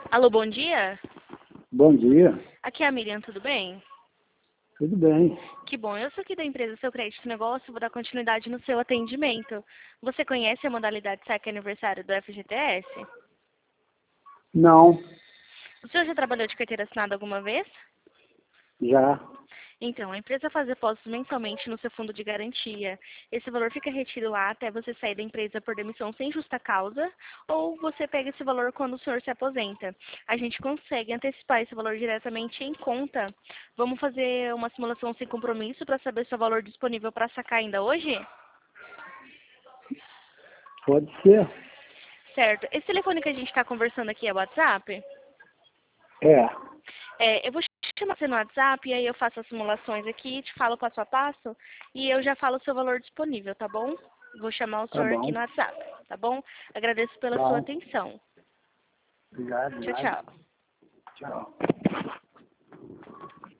Alô, bom dia? Bom dia, Aqui é a Miriam, tudo bem? tudo bem? Que bom, eu sou aqui da empresa Seu Crédito Negócio, vou dar continuidade no seu atendimento. Você conhece a modalidade saque aniversário do FGTS? Não, O senhor já trabalhou de carteira assinada alguma vez? já. Então, a empresa faz depósitos mensalmente no seu fundo de garantia. Esse valor fica retido lá até você sair da empresa por demissão sem justa causa, ou você pega esse valor quando o senhor se aposenta. A gente consegue antecipar esse valor diretamente em conta. Vamos fazer uma simulação sem compromisso para saber se o valor disponível para sacar ainda hoje? Pode ser. Certo. Esse telefone que a gente está conversando aqui é o WhatsApp? É, Eu vou chamar você no WhatsApp e aí eu faço as simulações aqui, te falo passo a passo e eu já falo o seu valor disponível, tá bom? Vou chamar o tá senhor aqui bom. no WhatsApp, tá bom? Agradeço pela sua Bom, atenção. obrigado, Tchau, nada. tchau. Tchau.